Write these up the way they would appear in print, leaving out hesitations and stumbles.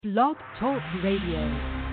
Blog Talk Radio.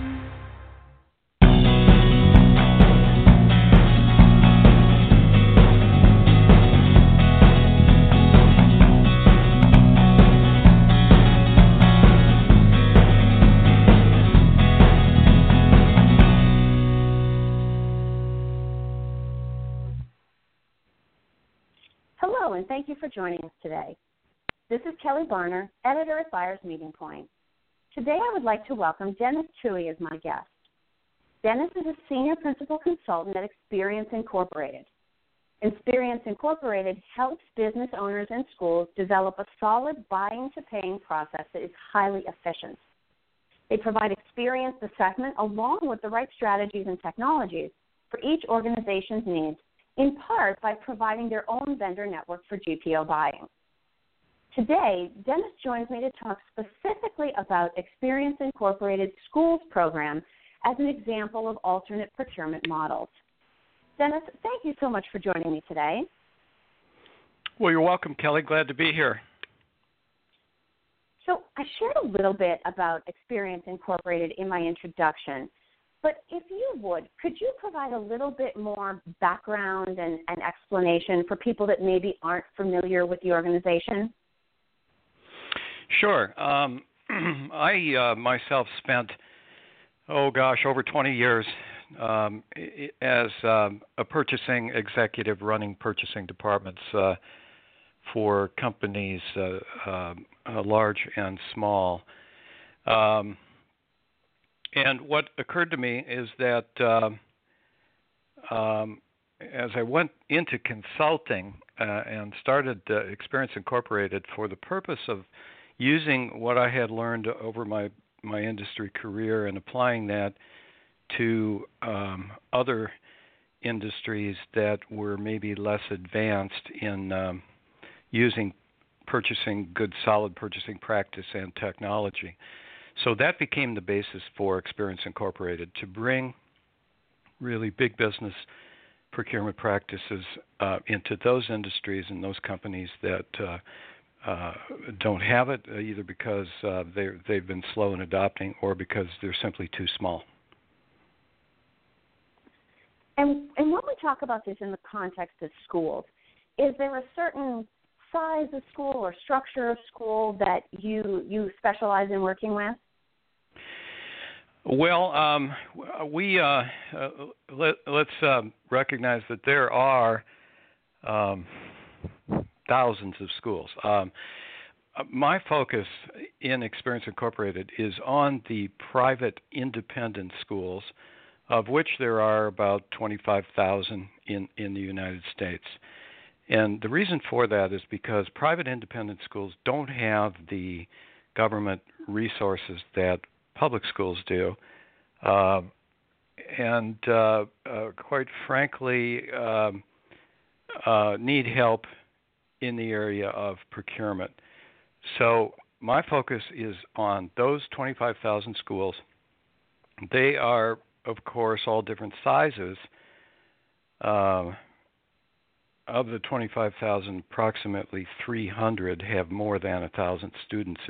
Hello, and thank you for joining us today. This is Kelly Barner, editor at Buyers Meeting Point. Today I would like to welcome Dennis Tui as my guest. Dennis is a senior principal consultant at Experience Incorporated. Experience Incorporated helps business owners and schools develop a solid buying-to-paying process that is highly efficient. They provide experienced assessment along with the right strategies and technologies for each organization's needs, in part by providing their own vendor network for GPO buying. Today, Dennis joins me to talk specifically about Experience Incorporated Schools program as an example of alternate procurement models. Dennis, thank you so much for joining me today. Well, you're welcome, Kelly. Glad to be here. So I shared a little bit about Experience Incorporated in my introduction, but if you would, could you provide a little bit more background and explanation for people that maybe aren't familiar with the organization? Sure. I myself spent, over 20 years as a purchasing executive running purchasing departments for companies large and small. And what occurred to me is that as I went into consulting and started Experience Incorporated for the purpose of using what I had learned over my industry career and applying that to other industries that were maybe less advanced in using good, solid purchasing practice and technology. So that became the basis for Experience Incorporated, to bring really big business procurement practices into those industries and those companies that don't have it, either because they've been slow in adopting or because they're simply too small. And when we talk about this in the context of schools, is there a certain size of school or structure of school that you specialize in working with? Well, let's recognize that there are thousands of schools. My focus in Experience Incorporated is on the private independent schools, of which there are about 25,000 in the United States. And the reason for that is because private independent schools don't have the government resources that public schools do, and quite frankly, need help in the area of procurement. So my focus is on those 25,000 schools. They are, of course, all different sizes. Of the 25,000, approximately 300 have more than 1,000 students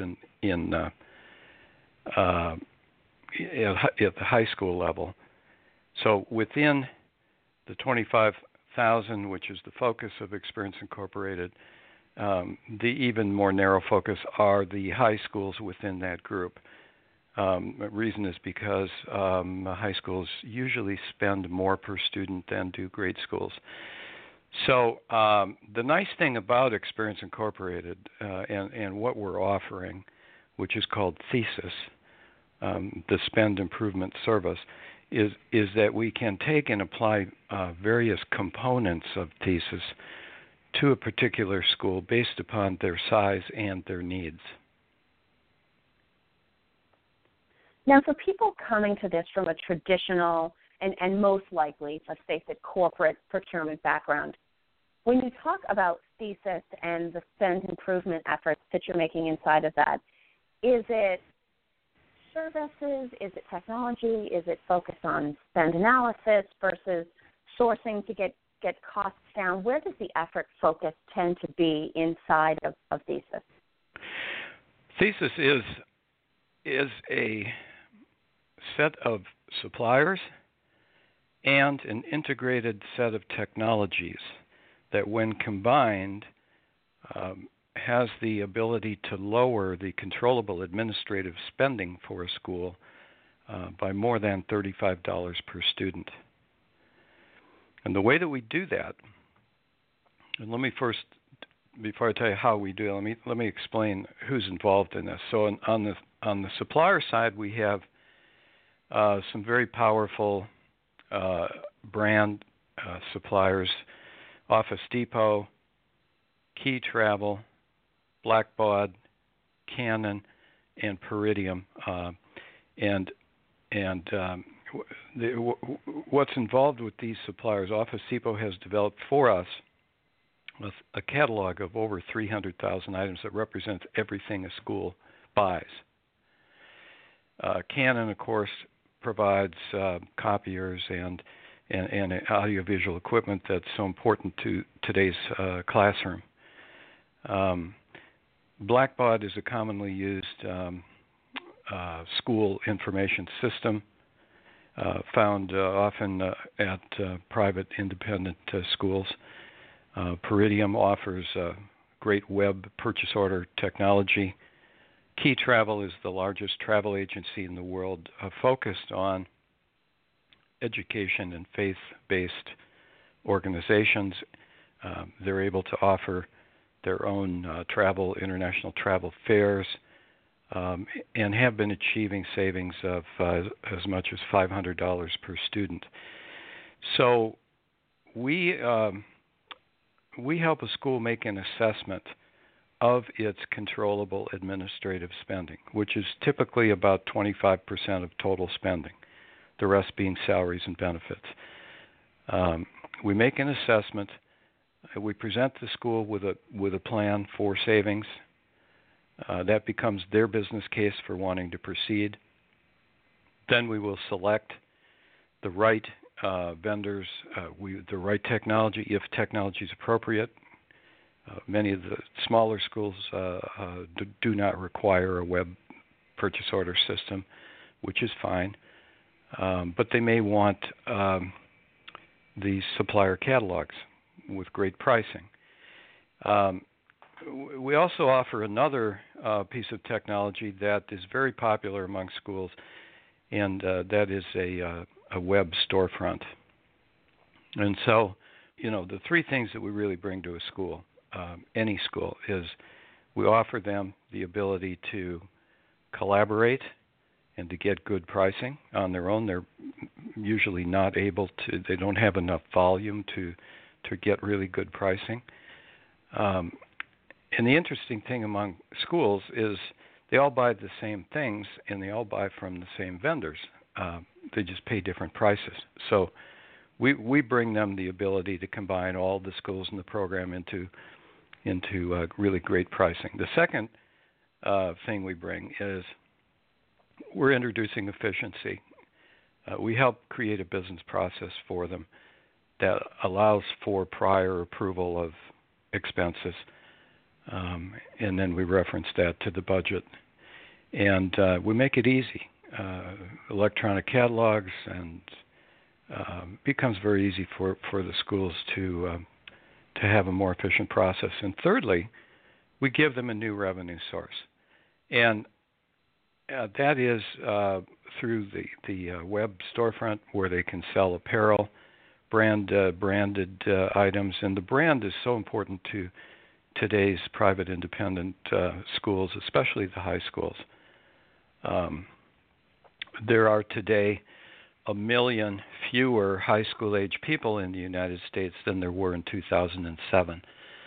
at the high school level. So within the 25,000, which is the focus of Experience Incorporated, the even more narrow focus are the high schools within that group. The reason is because high schools usually spend more per student than do grade schools. So the nice thing about Experience Incorporated and what we're offering, which is called Thesis, the Spend Improvement Service, is that we can take and apply various components of Thesis to a particular school based upon their size and their needs. Now, for people coming to this from a traditional and most likely, let's face it, corporate procurement background, when you talk about Thesis and the spend improvement efforts that you're making inside of that, is it services? Is it technology? Is it focused on spend analysis versus sourcing to get costs down? Where does the effort focus tend to be inside of Thesis? Thesis is a set of suppliers and an integrated set of technologies that, when combined, has the ability to lower the controllable administrative spending for a school by more than $35 per student. And the way that we do that, and let me first, before I tell you how we do it, let me explain who's involved in this. So on the supplier side, we have some very powerful brand suppliers: Office Depot, Key Travel, Blackbaud, Canon, and Peridium. What's involved with these suppliers? Office Depot has developed for us a catalog of over 300,000 items that represents everything a school buys. Canon, of course, provides copiers and audiovisual equipment that's so important to today's classroom. Blackbaud is a commonly used school information system found often at private independent schools. Peridium offers great web purchase order technology. Key Travel is the largest travel agency in the world focused on education and faith-based organizations. They're able to offer their own international travel fairs, and have been achieving savings of as much as $500 per student. So we help a school make an assessment of its controllable administrative spending, which is typically about 25% of total spending, the rest being salaries and benefits. We make an assessment. We present the school with a plan for savings. That becomes their business case for wanting to proceed. Then we will select the right vendors, the right technology, if technology is appropriate. Many of the smaller schools do not require a web purchase order system, which is fine. But they may want these supplier catalogs with great pricing. We also offer another piece of technology that is very popular among schools, and that is a web storefront. And so, the three things that we really bring to a school, any school, is we offer them the ability to collaborate and to get good pricing on their own. They're usually not able to, they don't have enough volume to get really good pricing. And the interesting thing among schools is they all buy the same things and they all buy from the same vendors. They just pay different prices. So we bring them the ability to combine all the schools in the program into really great pricing. The second thing we bring is we're introducing efficiency. We help create a business process for them that allows for prior approval of expenses, and then we reference that to the budget. And we make it easy. Electronic catalogs, and becomes very easy for the schools to have a more efficient process. And thirdly, we give them a new revenue source, and that is through the web storefront, where they can sell apparel, branded items. And the brand is so important to today's private independent schools, especially the high schools. There are today 1 million fewer high school age people in the United States than there were in 2007.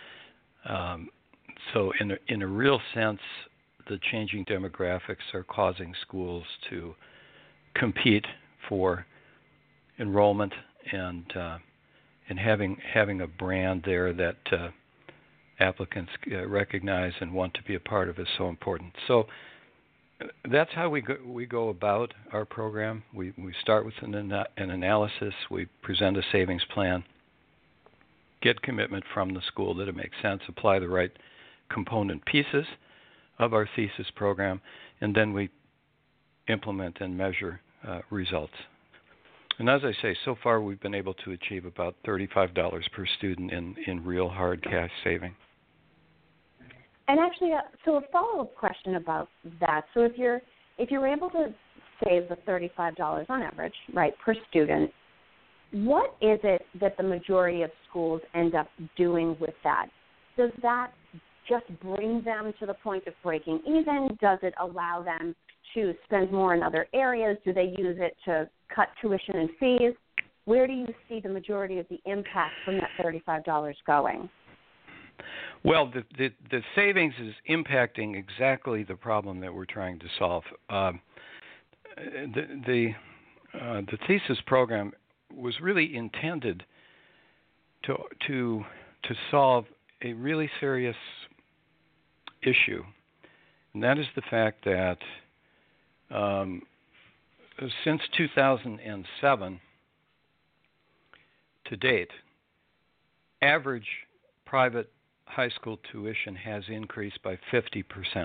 So in a real sense, the changing demographics are causing schools to compete for enrollment, and having a brand there that applicants recognize and want to be a part of is so important. So that's how we go about our program. We start with an analysis. We present a savings plan, get commitment from the school that it makes sense, apply the right component pieces of our thesis program, and then we implement and measure results. And as I say, so far we've been able to achieve about $35 per student in real hard cash saving. And actually, so a follow-up question about that. So if you're able to save the $35 on average, right, per student, what is it that the majority of schools end up doing with that? Does that just bring them to the point of breaking even? Does it allow them to spend more in other areas? Do they use it to cut tuition and fees? Where do you see the majority of the impact from that $35 going? Well, the savings is impacting exactly the problem that we're trying to solve. The thesis program was really intended to solve a really serious issue, and that is the fact that since 2007 to date, average private high school tuition has increased by 50%.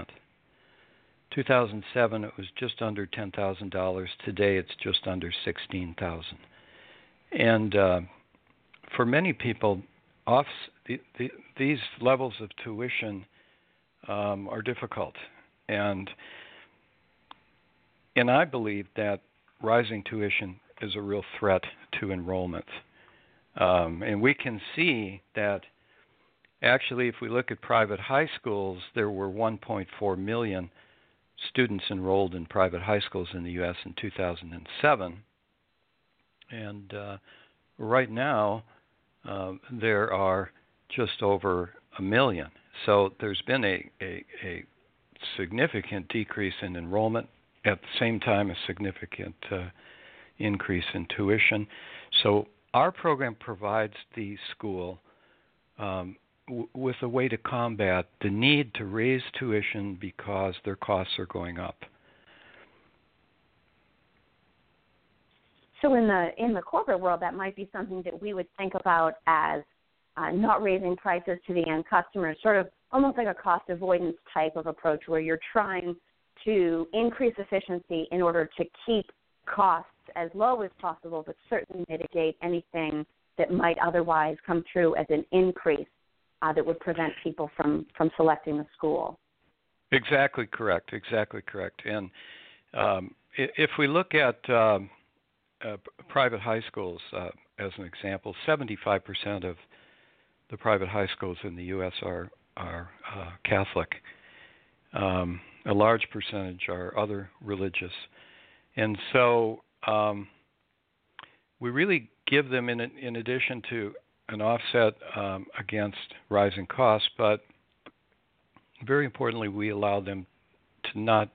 2007, it was just under $10,000. Today, it's just under $16,000. And for many people, these levels of tuition are difficult. And I believe that rising tuition is a real threat to enrollment. And we can see that actually, if we look at private high schools, there were 1.4 million students enrolled in private high schools in the U.S. in 2007. And right now, there are just over 1 million. So there's been a significant decrease in enrollment, at the same time a significant increase in tuition. So our program provides the school with a way to combat the need to raise tuition because their costs are going up. So in the corporate world, that might be something that we would think about as not raising prices to the end customer, sort of almost like a cost avoidance type of approach where you're trying to increase efficiency in order to keep costs as low as possible, but certainly mitigate anything that might otherwise come through as an increase that would prevent people from selecting the school. Exactly correct. And if we look at private high schools as an example, 75% of the private high schools in the U.S. are Catholic. A large percentage are other religious. And so we really give them, in addition to an offset against rising costs, but very importantly, we allow them to not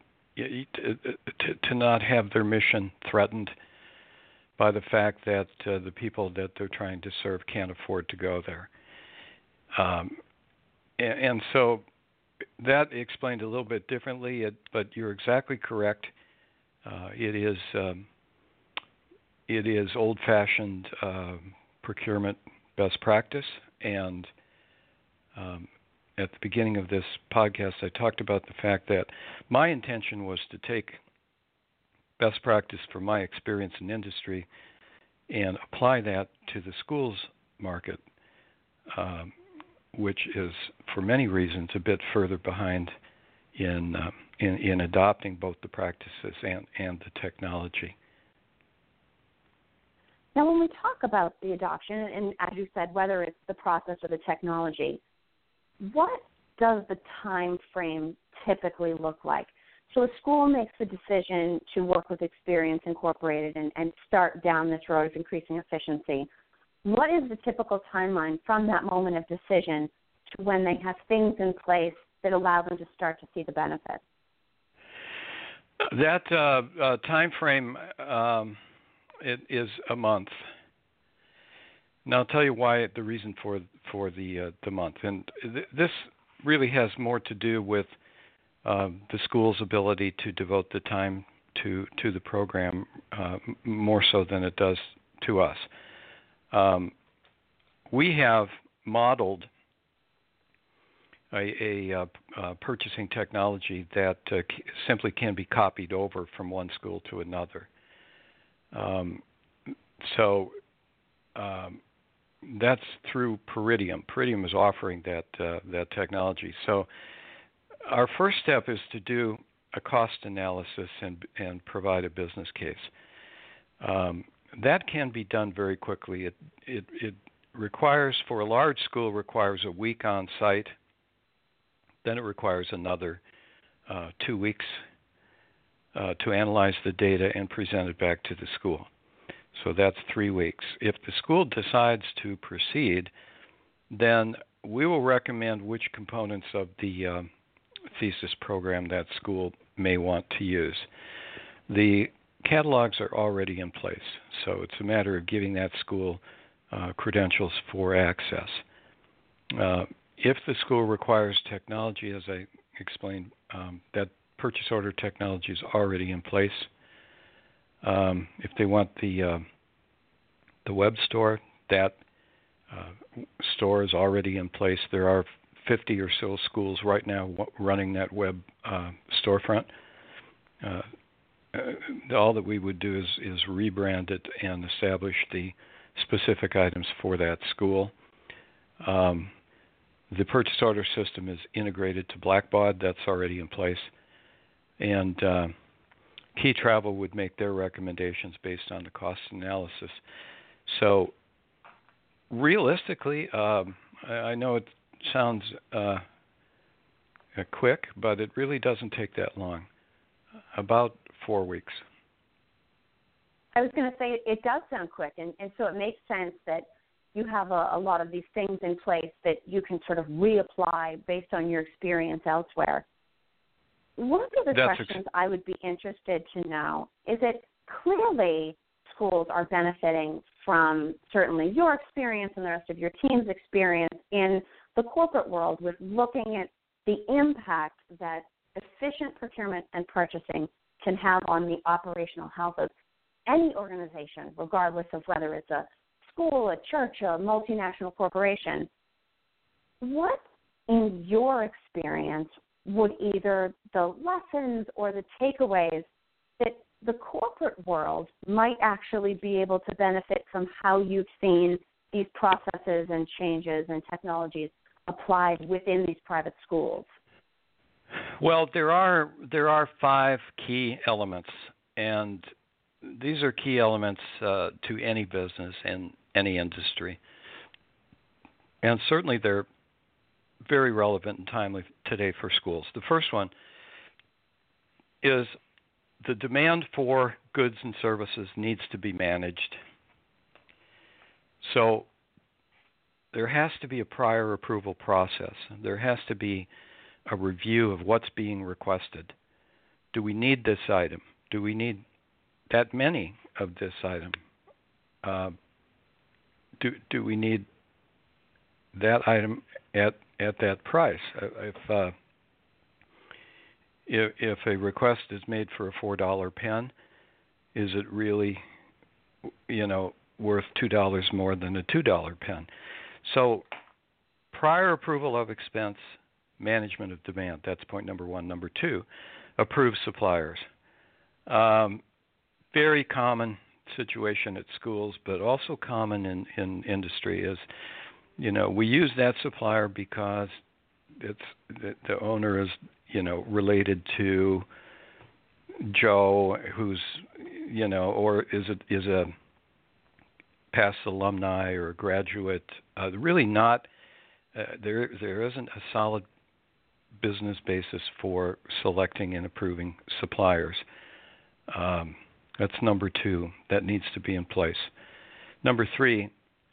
have their mission threatened by the fact that the people that they're trying to serve can't afford to go there. And so that explained a little bit differently, but you're exactly correct. It is old-fashioned procurement best practice, and at the beginning of this podcast, I talked about the fact that my intention was to take best practice from my experience in industry and apply that to the schools market, which is, for many reasons, a bit further behind in adopting both the practices and the technology. Now, when we talk about the adoption, and as you said, whether it's the process or the technology, what does the time frame typically look like? So a school makes the decision to work with Experience Incorporated and start down this road of increasing efficiency. What is the typical timeline from that moment of decision to when they have things in place that allow them to start to see the benefits? That time frame it is a month. Now I'll tell you why. The reason for the month, and this really has more to do with the school's ability to devote the time to the program more so than it does to us. We have modeled purchasing technology that simply can be copied over from one school to another. That's through Peridium. Peridium is offering that technology. So our first step is to do a cost analysis and provide a business case. That can be done very quickly. It requires, for a large school, requires a week on site. Then it requires another 2 weeks to analyze the data and present it back to the school. So that's 3 weeks. If the school decides to proceed, then we will recommend which components of the thesis program that school may want to use. The catalogs are already in place, so it's a matter of giving that school credentials for access. If the school requires technology, as I explained, that purchase order technology is already in place. If they want the web store, that store is already in place. There are 50 or so schools right now running that web storefront. All that we would do is rebrand it and establish the specific items for that school. The purchase order system is integrated to Blackbaud. That's already in place. And Key Travel would make their recommendations based on the cost analysis. So realistically, I know it sounds quick, but it really doesn't take that long. About 4 weeks. I was going to say it does sound quick, and so it makes sense that you have a lot of these things in place that you can sort of reapply based on your experience elsewhere. One of the questions I would be interested to know is that clearly schools are benefiting from certainly your experience and the rest of your team's experience in the corporate world with looking at the impact that efficient procurement and purchasing can have on the operational health of any organization, regardless of whether it's a school, a church, a multinational corporation. What, in your experience, would either the lessons or the takeaways that the corporate world might actually be able to benefit from how you've seen these processes and changes and technologies applied within these private schools? Well, there are 5 key elements, and these are key elements to any business and any industry. And certainly they're very relevant and timely today for schools. The first one is the demand for goods and services needs to be managed. So there has to be a prior approval process. There has to be a review of what's being requested. Do we need this item? Do we need that many of this item? Do we need that item at that price? If a request is made for a $4 pen, is it really, worth $2 more than a $2 pen? So, prior approval of expense, management of demand. That's point number 1. Number 2, approved suppliers. Very common situation at schools, but also common in industry is, we use that supplier because the owner is, related to Joe, who's, or is a past alumni or a graduate. Really not. There isn't a solid business basis for selecting and approving suppliers. That's number 2. That needs to be in place. Number 3,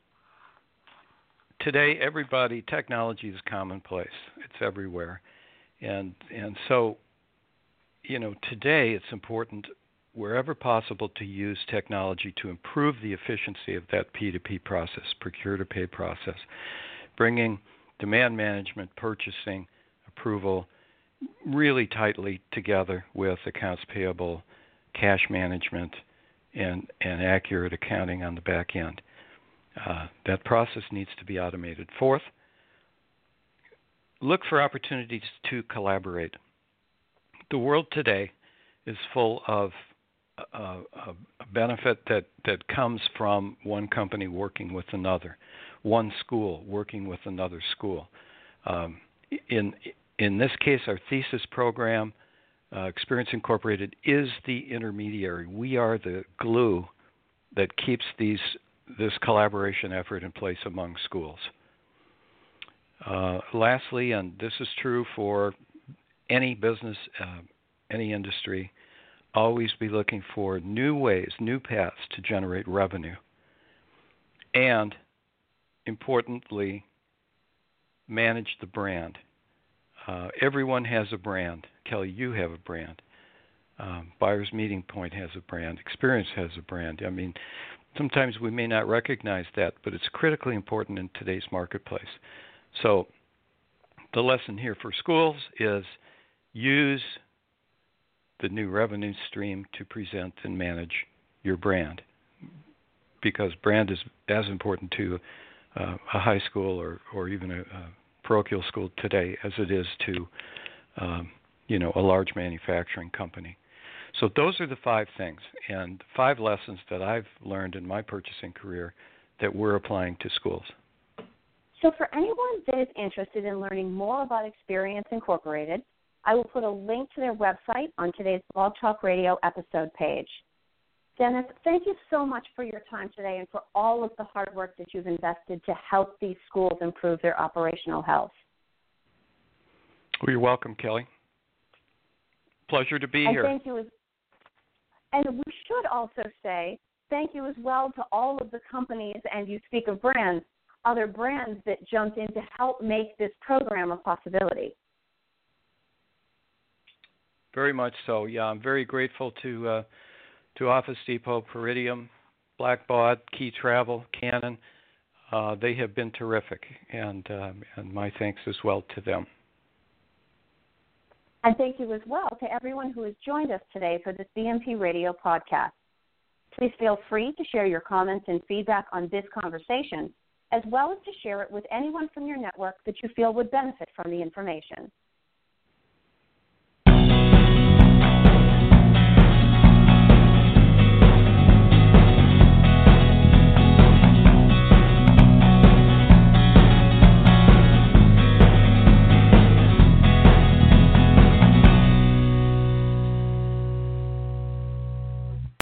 today technology is commonplace. It's everywhere. And so, today it's important wherever possible to use technology to improve the efficiency of that P2P process, procure-to-pay process, bringing demand management, purchasing, approval really tightly together with accounts payable, cash management, and accurate accounting on the back end. That process needs to be automated. 4th, look for opportunities to collaborate. The world today is full of a benefit that comes from one company working with another, one school working with another school. In this case, our thesis program, Experience Incorporated, is the intermediary. We are the glue that keeps this collaboration effort in place among schools. Lastly, and this is true for any business, any industry, always be looking for new ways, new paths to generate revenue. And importantly, manage the brand. Everyone has a brand. Kelly, you have a brand. Buyer's Meeting Point has a brand. Experience has a brand. I mean, sometimes we may not recognize that, but it's critically important in today's marketplace. So the lesson here for schools is use the new revenue stream to present and manage your brand, because brand is as important to a high school or even a parochial school today as it is to a large manufacturing company. So those are the 5 things and 5 lessons that I've learned in my purchasing career that we're applying to schools. So for anyone that is interested in learning more about Experience Incorporated, I will put a link to their website on today's Blog Talk Radio episode page. Dennis, thank you so much for your time today and for all of the hard work that you've invested to help these schools improve their operational health. Well, you're welcome, Kelly. Pleasure to be here. Thank you. And we should also say thank you as well to all of the companies, and you speak of brands, other brands that jumped in to help make this program a possibility. Very much so. Yeah, I'm very grateful to Office Depot, Peridium, Blackbaud, Key Travel, Canon. They have been terrific, and my thanks as well to them. And thank you as well to everyone who has joined us today for this BMP Radio podcast. Please feel free to share your comments and feedback on this conversation, as well as to share it with anyone from your network that you feel would benefit from the information.